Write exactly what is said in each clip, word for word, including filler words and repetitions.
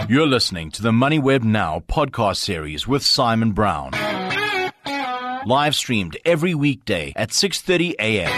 You're listening to the MoneyWeb Now podcast series with Simon Brown. Live streamed every weekday at six thirty a.m.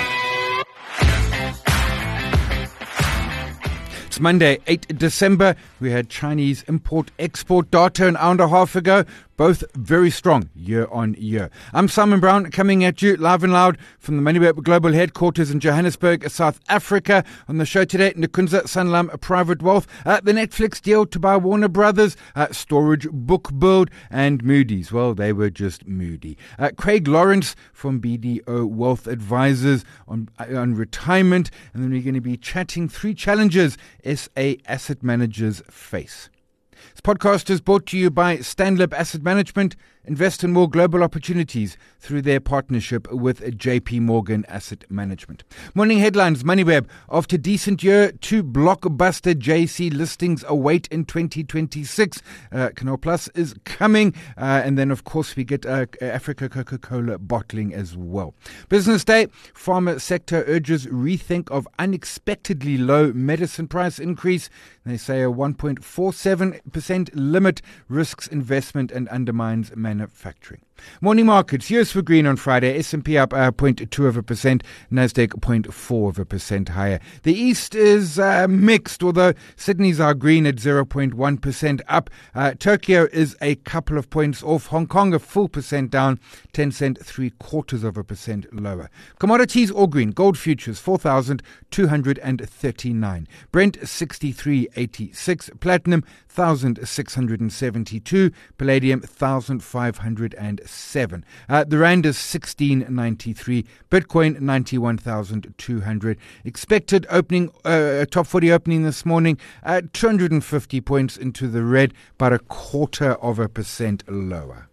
It's Monday, the eighth of December. We had Chinese import-export data an hour and a half ago. Both very strong year on year. I'm Simon Brown, coming at you live and loud from the MoneyWeb Global Headquarters in Johannesburg, South Africa. On the show today, Nikunza Sanlam Private Wealth, uh, the Netflix deal to buy Warner Brothers, uh, storage book build, and Moody's. Well, they were just moody. Uh, Craig Lawrence from B D O Wealth Advisors on, on retirement. And then we're going to be chatting three challenges S A asset managers face. This podcast is brought to you by Stanlib Asset Management. Invest in more global opportunities through their partnership with J P Morgan Asset Management. Morning headlines, MoneyWeb. After decent year, two blockbuster J C listings await in twenty twenty-six. Uh, Canal Plus is coming. Uh, and then, of course, we get uh, Africa Coca-Cola bottling as well. Business day. Pharma sector urges rethink of unexpectedly low medicine price increase. They say a one point four seven percent limit risks investment and undermines manufacturing. Morning markets. U S for green on Friday. S and P up uh, zero point two of a percent. Nasdaq zero point four of a percent higher. The East is uh, mixed, although Sydney's are green at zero point one percent up. Uh, Tokyo is a couple of points off. Hong Kong a full percent down. ten cent, three quarters of a percent lower. Commodities all green. Gold futures four thousand two hundred thirty-nine. Brent sixty-three eighty-six. Platinum one thousand six hundred seventy-two. Palladium one thousand five hundred seven. Uh, the Rand is sixteen ninety-three. Bitcoin ninety-one thousand two hundred. Expected opening, uh, top forty opening this morning at two hundred fifty points into the red, but a quarter of a percent lower.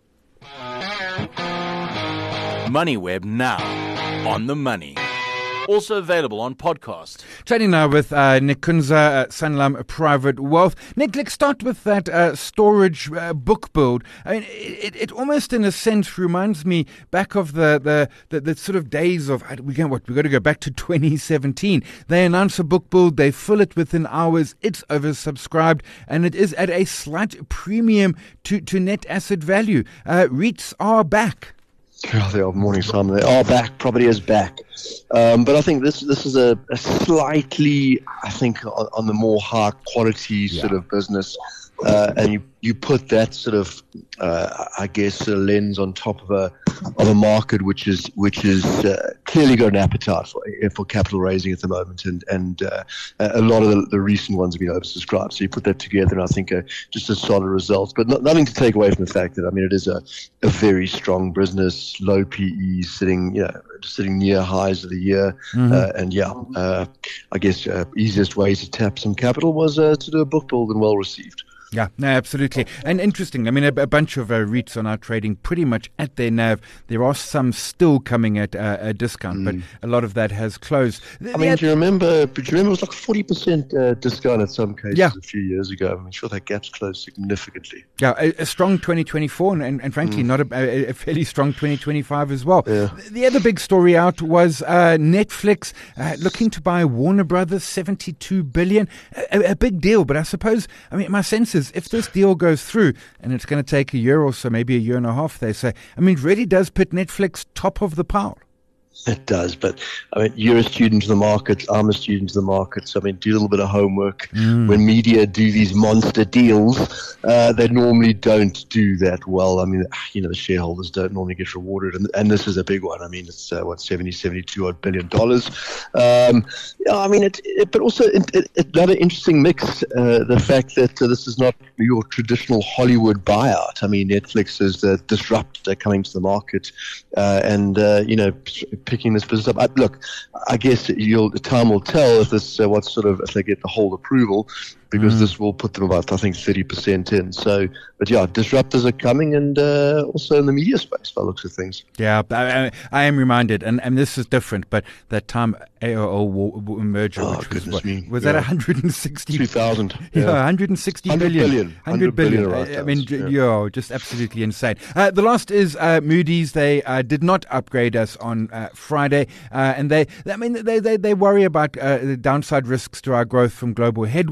MoneyWeb Now, on the money. Also available on podcast. Chatting now with uh, Nikunza uh, Sanlam Private Wealth. Nick, let's start with that uh, storage uh, book build. I mean, it, it almost, in a sense, reminds me back of the the, the, the sort of days of we can what we got to go back to twenty seventeen. They announce a book build, they fill it within hours. It's oversubscribed, and it is at a slight premium to to net asset value. Uh, REITs are back. Oh, they are. Morning, Simon. They are back. Property is back. Um, but I think this this is a, a slightly, I think, on, on the more high quality yeah. sort of business. Uh, and you, you put that sort of, uh, I guess, a lens on top of a of a market which is which is uh, clearly got an appetite for for capital raising at the moment, and and uh, a lot of the, the recent ones have been oversubscribed. So you put that together, and I think uh, just a solid result. But not, nothing to take away from the fact that I mean it is a, a very strong business, low P E, sitting you know, sitting near highs of the year, mm-hmm. uh, and yeah, uh, I guess uh, easiest way to tap some capital was uh, to do a book build, and well received. Yeah, no, absolutely. And interesting. I mean, a, a bunch of uh, REITs are now trading pretty much at their N A V. There are some still coming at uh, a discount, mm. but a lot of that has closed. I mean, do you remember, do you remember it was like forty percent uh, discount at some cases yeah. a few years ago? I'm sure that gap's closed significantly. Yeah, a, a strong twenty twenty-four and, and, and frankly, mm. not a, a fairly strong twenty twenty-five as well. Yeah. The other big story out was uh, Netflix uh, looking to buy Warner Brothers, seventy-two billion dollars. A, a big deal, but I suppose, I mean, my sense is if this deal goes through, and it's going to take a year or so, maybe a year and a half, they say, I mean, it really does put Netflix top of the pile. It does, but I mean, you're a student of the markets. I'm a student of the markets. I mean, do a little bit of homework. Mm. When media do these monster deals, uh, they normally don't do that well. I mean, you know, the shareholders don't normally get rewarded, and, and this is a big one. I mean, it's uh, what seventy, seventy-two odd billion dollars. Um, yeah, I mean, it, it but also it, it, another interesting mix. Uh, the fact that uh, this is not your traditional Hollywood buyout. I mean, Netflix is the disruptor coming to the market, uh, and uh, you know. picking this business up. I, look, I guess you'll, time will tell if this, uh, what sort of, if they get the whole approval, because mm. this will put them about, I think, thirty percent in. So, but yeah, disruptors are coming, and uh, also in the media space, by the looks of things. Yeah, I, I am reminded, and, and this is different, but that time A O L merger, oh, which was, what, was yeah. that one hundred sixty? two thousand. Yeah, yeah one hundred sixty one hundred billion. billion. one hundred billion. one hundred billion I, I mean, yeah. yo, just absolutely insane. Uh, the last is uh, Moody's. They uh, did not upgrade us on uh, Friday, uh, and they, I mean, they, they, they worry about uh, the downside risks to our growth from global headwinds,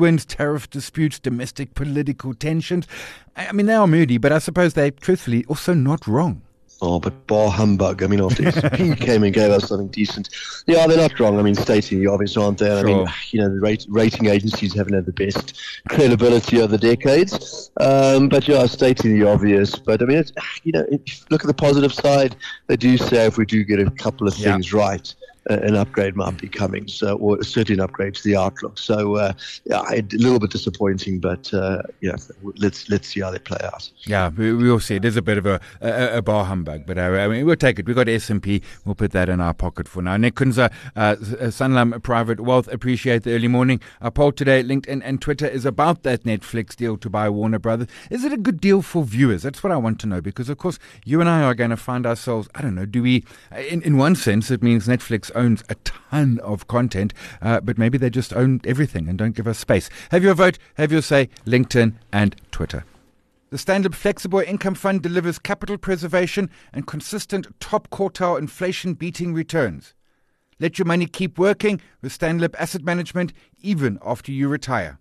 tariff disputes, domestic political tensions. I mean, they are moody, but I suppose they're truthfully also not wrong. Oh, but bar humbug. I mean, after S and P came and gave us something decent. Yeah, they're not wrong. I mean, stating the obvious, aren't they? Sure. I mean, you know, the rate, rating agencies haven't had the best credibility over the decades. Um, but yeah, stating the obvious. But I mean, it's, you know, if you look at the positive side, they do say if we do get a couple of things yeah. right, uh, an upgrade might be coming. So, or certainly an upgrade to the outlook. So, uh, yeah, a little bit disappointing, but uh, yeah, let's let's see how they play out. Yeah, we, we all see it is a bit of a, a, a bar humbug, but uh, I mean, we'll take it. We've got S and P. We'll put that in our pocket for now. Nick Kunza, uh, Sanlam Private Wealth, appreciate the early morning. Our poll today, LinkedIn and Twitter, is about that Netflix deal to buy Warner Brothers. Is it a good deal for viewers? That's what I want to know, because, of course, you and I are going to find ourselves, I don't know, do we, in, in one sense, it means Netflix owns a ton of content, uh, but maybe they just own everything and don't give us space. Have your vote, have your say, LinkedIn and Twitter. The Standard Flexible Income Fund delivers capital preservation and consistent top quartile inflation-beating returns. Let your money keep working with Standard Asset Management even after you retire.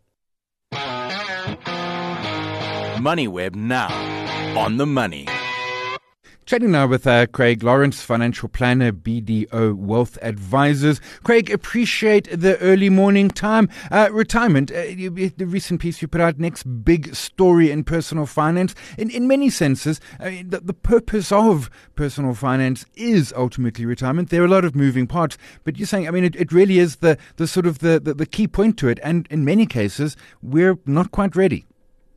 MoneyWeb now on the money. Chatting now with uh, Craig Lawrence, financial planner, B D O Wealth Advisors. Craig, appreciate the early morning time. Uh, retirement, uh, you, the recent piece you put out, next big story in personal finance. In, in many senses, I mean, the, the purpose of personal finance is ultimately retirement. There are a lot of moving parts, but you're saying, I mean, it, it really is the, the sort of the, the, the key point to it. And in many cases, we're not quite ready.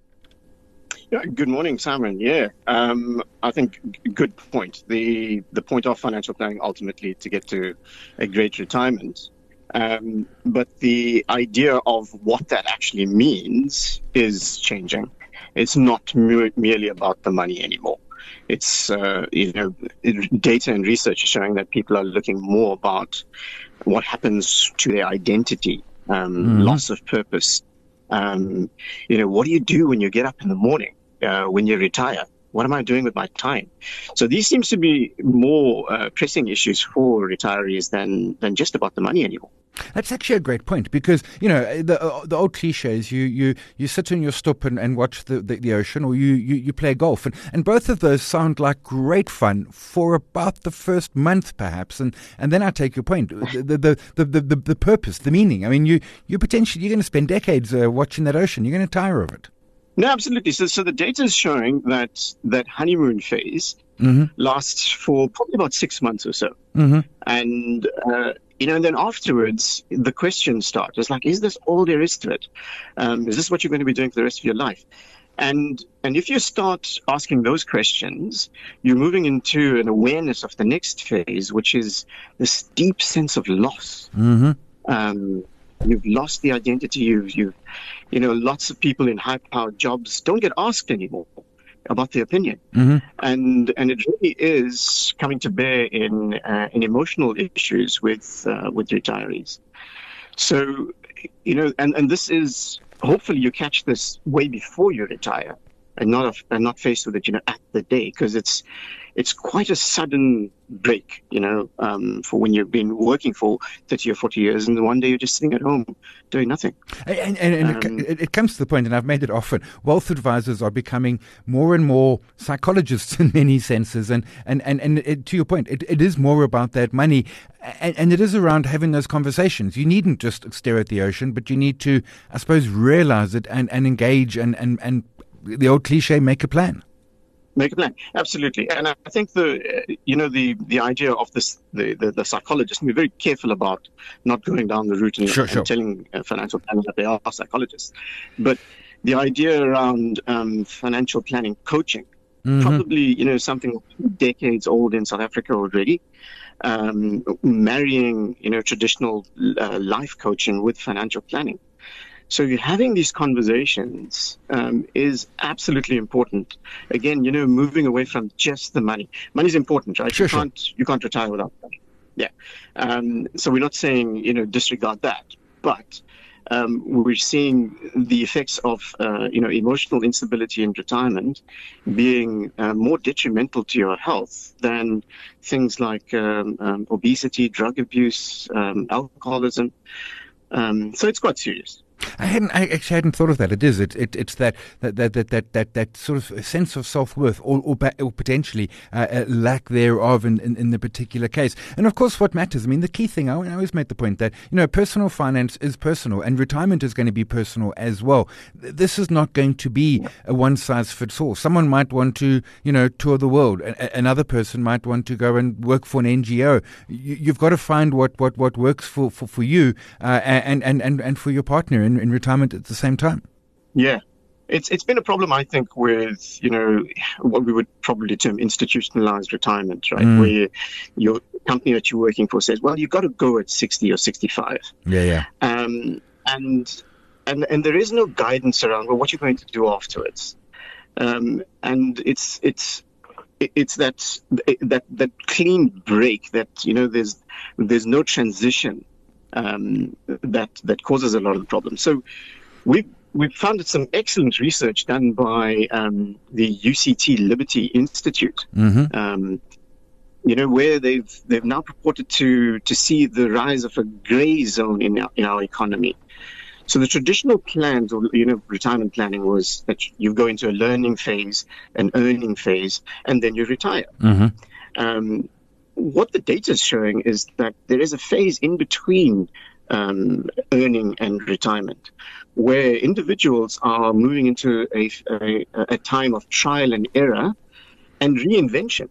Yeah, good morning, Simon. Yeah, um, I think g- good point. The the point of financial planning ultimately to get to a great retirement. Um, but the idea of what that actually means is changing. It's not me- merely about the money anymore. It's, uh, you know, it, data and research is showing that people are looking more about what happens to their identity, um, mm-hmm. loss of purpose. Um, you know, what do you do when you get up in the morning? Uh, when you retire, what am I doing with my time? So these seems to be more uh, pressing issues for retirees than than just about the money anymore. That's actually a great point, because, you know, the uh, the old cliches, you, you, you sit in your stoep and, and watch the, the, the ocean, or you, you, you play golf. And, and both of those sound like great fun for about the first month, perhaps. And, and then I take your point, the the, the, the, the, the purpose, the meaning. I mean, you, you potentially, you're going to spend decades uh, watching that ocean. You're going to tire of it. No, absolutely. So, so the data is showing that that honeymoon phase mm-hmm. lasts for probably about six months or so. Mm-hmm. And, uh, you know, and then afterwards, the questions start. It's like, is this all there is to it? Um, is this what you're going to be doing for the rest of your life? And and if you start asking those questions, you're moving into an awareness of the next phase, which is this deep sense of loss. Mm-hmm. Um You've lost the identity. You've, you've, you know, lots of people in high-powered jobs don't get asked anymore about their opinion, mm-hmm. and and it really is coming to bear in uh, in emotional issues with uh, with retirees. So, you know, and, and this is hopefully you catch this way before you retire, and not a, and not faced with it, you know, at the day, because it's it's quite a sudden break, you know, um, for when you've been working for thirty or forty years, and then one day you're just sitting at home doing nothing. And, and, and um, it, it comes to the point, and I've made it often, wealth advisors are becoming more and more psychologists in many senses. And, and, and, and it, to your point, it, it is more about that money. And, and it is around having those conversations. You needn't just stare at the ocean, but you need to, I suppose, realize it and, and engage and, and, and the old cliche, make a plan. Make a plan, absolutely. And I think the, uh, you know, the, the idea of this, the, the, the psychologist, and we're very careful about not going down the route and, sure, and sure. telling uh, financial planners that they are psychologists. But the idea around um, financial planning coaching, mm-hmm. probably, you know, something decades old in South Africa already, um, marrying, you know, traditional uh, life coaching with financial planning. So you're having these conversations um, is absolutely important. Again, you know, moving away from just the money. Money is important, right? Sure, you can't sure. you can't retire without money. Yeah. Um, so we're not saying, you know, disregard that, but um, we're seeing the effects of uh, you know emotional instability in retirement being uh, more detrimental to your health than things like um, um, obesity, drug abuse, um, alcoholism. Um, so it's quite serious. I hadn't. I actually hadn't thought of that. It is. It, it it's that that that that that that, that sort of sense of self worth, or or, or potentially uh, a lack thereof in, in in the particular case. And of course, what matters. I mean, the key thing. I always make the point that you know, personal finance is personal, and retirement is going to be personal as well. This is not going to be a one size fits all. Someone might want to you know tour the world. A- another person might want to go and work for an N G O. You, you've got to find what what what works for for for you uh, and and and and for your partner In, in retirement at the same time. Yeah. It's it's been a problem, I think, with, you know, what we would probably term institutionalized retirement, right? Mm. Where your company that you're working for says, well, you've got to go at sixty or sixty-five. Yeah, yeah. Um, and, and, and there is no guidance around, well, what you're going to do afterwards. Um, and it's, it's, it's that, that, that clean break that, you know, there's, there's no transition. Um, that that causes a lot of the problems. So we've we've found some excellent research done by um, the U C T Liberty Institute. Mm-hmm. Um, you know, where they've they've now purported to to see the rise of a grey zone in our, in our economy. So the traditional plans, or you know, retirement planning was that you go into a learning phase, an earning phase, and then you retire. Mm-hmm. Um, What the data is showing is that there is a phase in between um, earning and retirement, where individuals are moving into a, a, a time of trial and error and reinvention.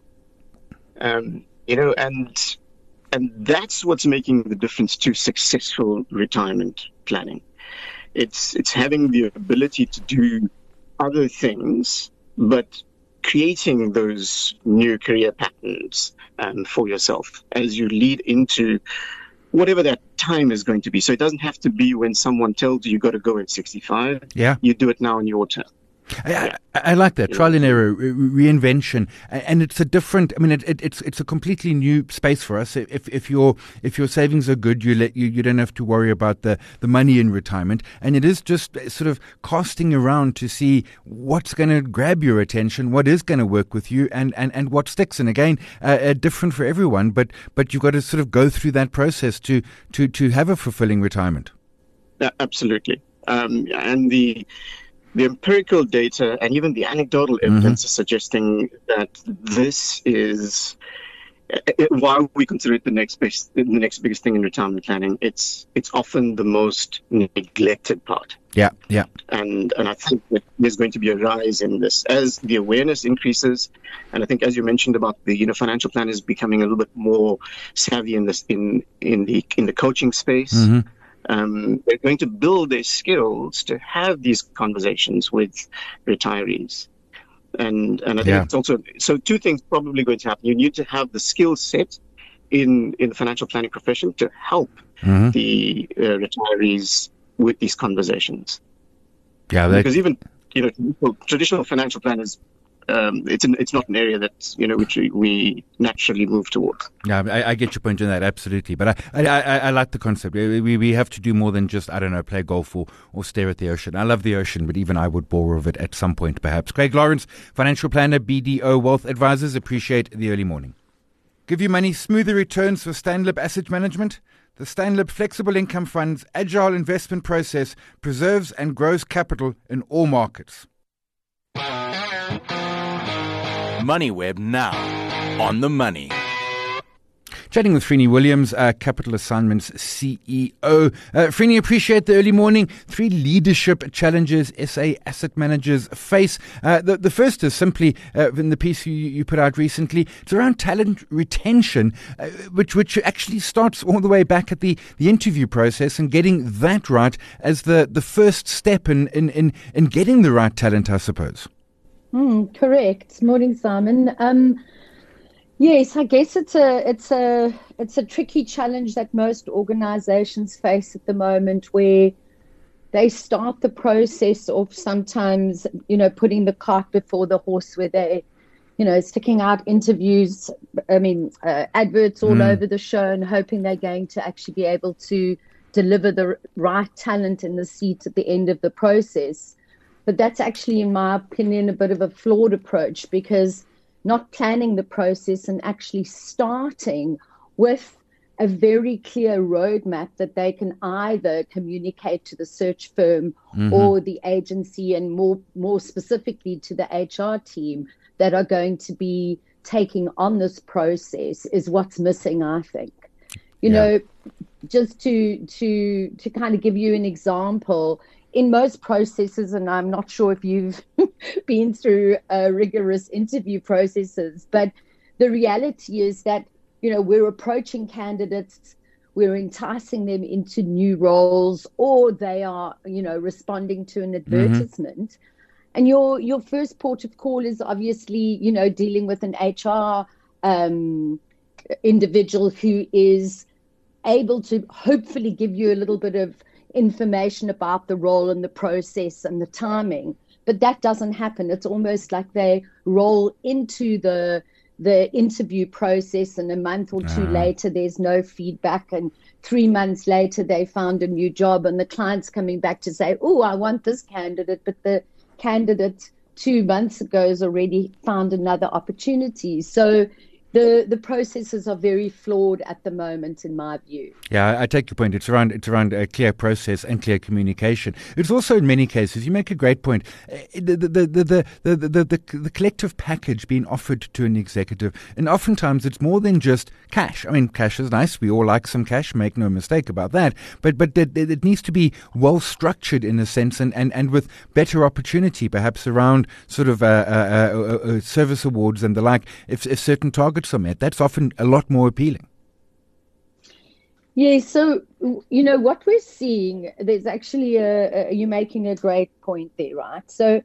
Um, you know, and and that's what's making the difference to successful retirement planning. It's it's having the ability to do other things, but creating those new career patterns um, for yourself as you lead into whatever that time is going to be. So it doesn't have to be when someone tells you you've got to go at sixty-five. Yeah. You do it now in your turn. I, I, I like that, trial and error, re- reinvention, and it's a different. I mean, it, it, it's it's a completely new space for us. If if your if your savings are good, you let you, you don't have to worry about the, the money in retirement, and it is just sort of casting around to see what's going to grab your attention, what is going to work with you, and, and, and what sticks. And again, uh, uh, different for everyone, but but you've got to sort of go through that process to to to have a fulfilling retirement. Yeah, absolutely, um, and the. The empirical data and even the anecdotal evidence mm-hmm. is suggesting that this is, while we consider it the next best, the next biggest thing in retirement planning, it's it's often the most neglected part. Yeah, yeah. And and I think that there's going to be a rise in this as the awareness increases, and I think as you mentioned about the you know financial planners becoming a little bit more savvy in this in in the in the coaching space. Mm-hmm. Um, they're going to build their skills to have these conversations with retirees. And and I think yeah. it's also, so two things probably going to happen. You need to have the skill set in, in the financial planning profession to help mm-hmm. the uh, retirees with these conversations. Yeah, they... Because even, you know, traditional, traditional financial planners, Um, it's an, it's not an area that you know which we, we naturally move towards. Yeah, I, I get your point on that, absolutely. But I, I, I, I like the concept. We we have to do more than just I don't know play golf or, or stare at the ocean. I love the ocean, but even I would bore of it at some point, perhaps. Craig Lawrence, financial planner, B D O Wealth Advisors. Appreciate the early morning. Give you money, smoother returns for Stanlib Asset Management. The Stanlib Flexible Income Fund's agile investment process preserves and grows capital in all markets. MoneyWeb now on the money. Chatting with Freeney Williams, uh, Capital Assignments C E O. Uh, Freeney, appreciate the early morning. Three leadership challenges S A asset managers face. Uh, the, the first is simply uh, in the piece you, you put out recently. It's around talent retention, uh, which which actually starts all the way back at the, the interview process and getting that right as the, the first step in, in, in, in getting the right talent, I suppose. Mm, correct. Morning, Simon. Um, yes, I guess it's a it's a it's a tricky challenge that most organizations face at the moment, where they start the process of sometimes, you know, putting the cart before the horse, where they, you know, sticking out interviews, I mean, uh, adverts all mm. over the show and hoping they're going to actually be able to deliver the right talent in the seat at the end of the process. But that's actually, in my opinion, a bit of a flawed approach, because not planning the process and actually starting with a very clear roadmap that they can either communicate to the search firm mm-hmm. or the agency, and more more specifically to the H R team that are going to be taking on this process, is what's missing, I think. You yeah. know, just to to to kind of give you an example, in most processes, and I'm not sure if you've been through uh, rigorous interview processes, but the reality is that, you know, we're approaching candidates, we're enticing them into new roles, or they are, you know, responding to an advertisement. Mm-hmm. And your your first port of call is obviously, you know, dealing with an H R um, individual who is able to hopefully give you a little bit of information about the role and the process and the timing. But that doesn't happen. It's almost like they roll into the the interview process, and a month or two uh. later there's no feedback, and three months later they found a new job, and the client's coming back to say, oh, I want this candidate, but the candidate two months ago has already found another opportunity. So the the processes are very flawed at the moment, in my view. Yeah, I take your point. It's around it's around a clear process and clear communication. It's also, in many cases, you make a great point, the the the the the, the, the, the, the collective package being offered to an executive, and oftentimes it's more than just cash. I mean, cash is nice. We all like some cash. Make no mistake about that. But but it, it needs to be well structured in a sense, and, and, and with better opportunity, perhaps around sort of uh, uh, uh, uh, service awards and the like. If, if certain targets are met, that's often a lot more appealing. Yeah, so, you know, what we're seeing, there's actually a, a you're making a great point there, right? So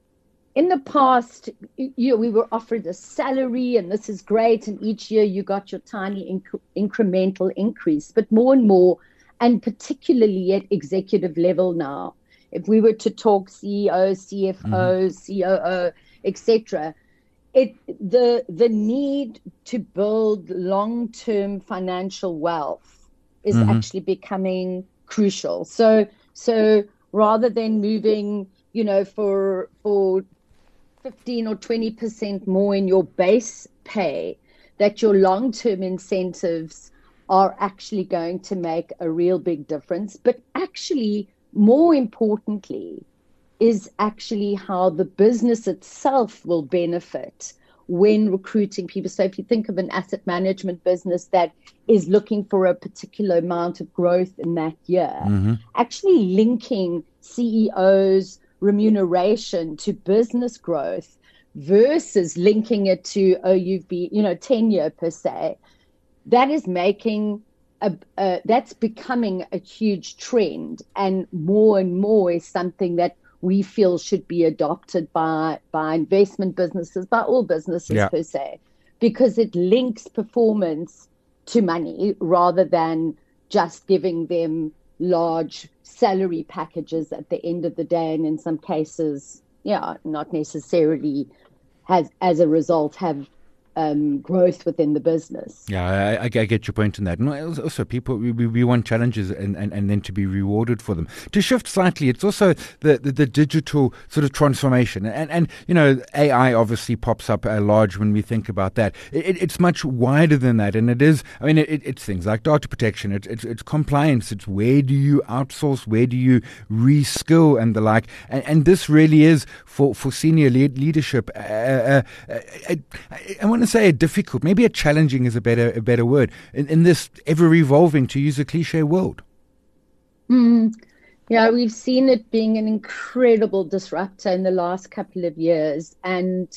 in the past, you know, we were offered a salary, and this is great, and each year you got your tiny inc- incremental increase. But more and more, and particularly at executive level now, if we were to talk C E O, C F O, mm-hmm. C O O, et cetera, It, the the need to build long-term financial wealth is mm-hmm. actually becoming crucial. So so rather than moving, you know, for for fifteen or twenty percent more in your base pay, that your long-term incentives are actually going to make a real big difference. But actually, more importantly, is actually how the business itself will benefit when recruiting people. So if you think of an asset management business that is looking for a particular amount of growth in that year, mm-hmm. actually linking C E Os' remuneration to business growth versus linking it to, oh, you've been, you know, tenure per se, that is making A, uh, that's becoming a huge trend, and more and more is something that we feel should be adopted by, by investment businesses, by all businesses yeah. per se, because it links performance to money rather than just giving them large salary packages at the end of the day, and in some cases, yeah, not necessarily has, as a result, have Um, growth within the business. Yeah, I, I get your point on that. And also, people, we, we want challenges and, and, and then to be rewarded for them. To shift slightly, it's also the, the, the digital sort of transformation. And, and, you know, A I obviously pops up uh, large when we think about that. It, it's much wider than that. And it is, I mean, it, it's things like data protection, it's, it's, it's compliance, it's where do you outsource, where do you reskill and the like. And, and this really is for, for senior lead, leadership. Uh, uh, I, I, I want to say a difficult, maybe a challenging is a better a better word, in, in this ever-evolving, to use a cliche, world. Mm, yeah, we've seen it being an incredible disruptor in the last couple of years. And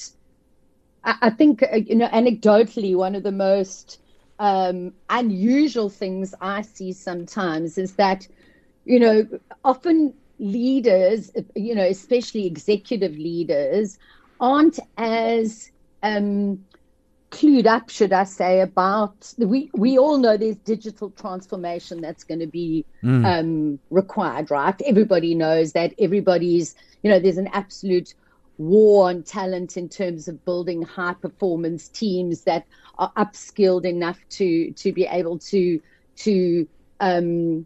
I, I think, you know, anecdotally, one of the most um, unusual things I see sometimes is that, you know, often leaders, you know, especially executive leaders, aren't as um, clued up, should I say, about we we all know there's digital transformation that's going to be mm. um, required, right? Everybody knows that. Everybody's, you know, there's an absolute war on talent in terms of building high performance teams that are upskilled enough to to be able to to um,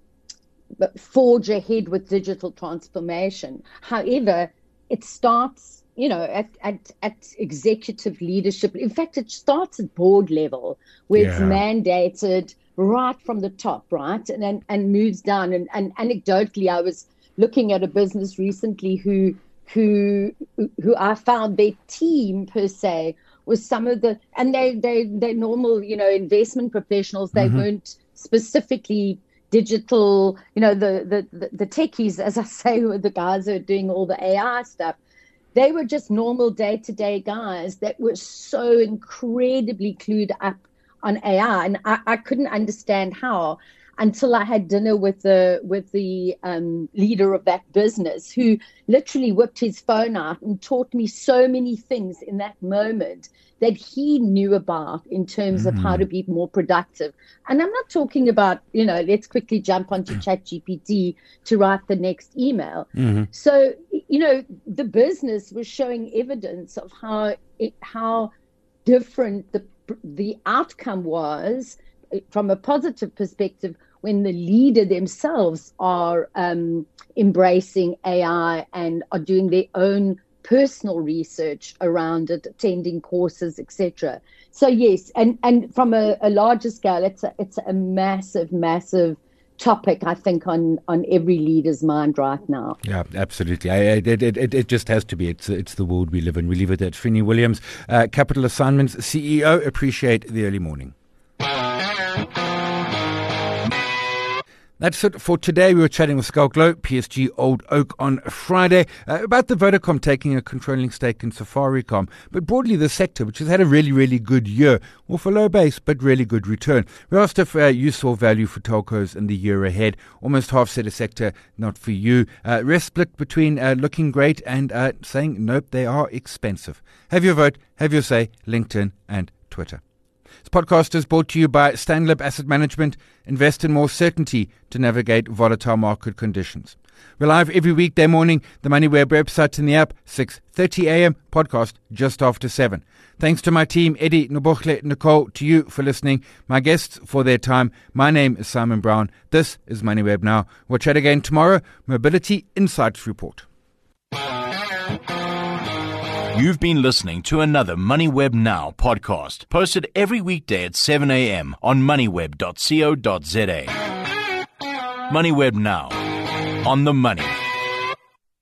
forge ahead with digital transformation. However, it starts, you know, at, at, at executive leadership. In fact, it starts at board level, where yeah. it's mandated right from the top, right? And and, and moves down. And, and anecdotally, I was looking at a business recently who who who I found their team per se was some of the, and they they they normal, you know, investment professionals. They mm-hmm. weren't specifically digital, you know, the, the, the techies, as I say, were the guys who are doing all the A I stuff. They were just normal day-to-day guys that were so incredibly clued up on A I. And I, I couldn't understand how until I had dinner with the with the um, leader of that business, who literally whipped his phone out and taught me so many things in that moment that he knew about in terms mm-hmm. of how to be more productive. And I'm not talking about, you know, let's quickly jump onto ChatGPT to write the next email. Mm-hmm. So, you know, the business was showing evidence of how it, how different the the outcome was from a positive perspective when the leader themselves are um, embracing A I and are doing their own personal research around it, attending courses, et cetera. So yes, and, and from a, a larger scale, it's a it's a massive, massive topic, I think, on, on every leader's mind right now. Yeah, absolutely. I, it, it, it, it just has to be. It's it's the world we live in. We leave it at Srini Williams, uh, Capital Assignments C E O. Appreciate the early morning. That's it for today. We were chatting with Schalk Louw, P S G Old Oak on Friday, uh, about the Vodacom taking a controlling stake in Safaricom, but broadly the sector, which has had a really, really good year, off a low base, but really good return. We asked if uh, you saw value for telcos in the year ahead. Almost half said a sector not for you. Uh, rest split between uh, looking great and uh, saying, nope, they are expensive. Have your vote, have your say, LinkedIn and Twitter. This podcast is brought to you by Stanlib Asset Management. Invest in more certainty to navigate volatile market conditions. We're live every weekday morning, the MoneyWeb website and the app, six thirty a.m., podcast just after seven. Thanks to my team, Eddie, Nobochle, Nicole, to you for listening, my guests for their time. My name is Simon Brown. This is MoneyWeb Now. We'll chat again tomorrow. Mobility Insights Report. You've been listening to another MoneyWeb Now podcast, posted every weekday at seven a.m. on moneyweb dot co dot za. MoneyWeb Now, on the money.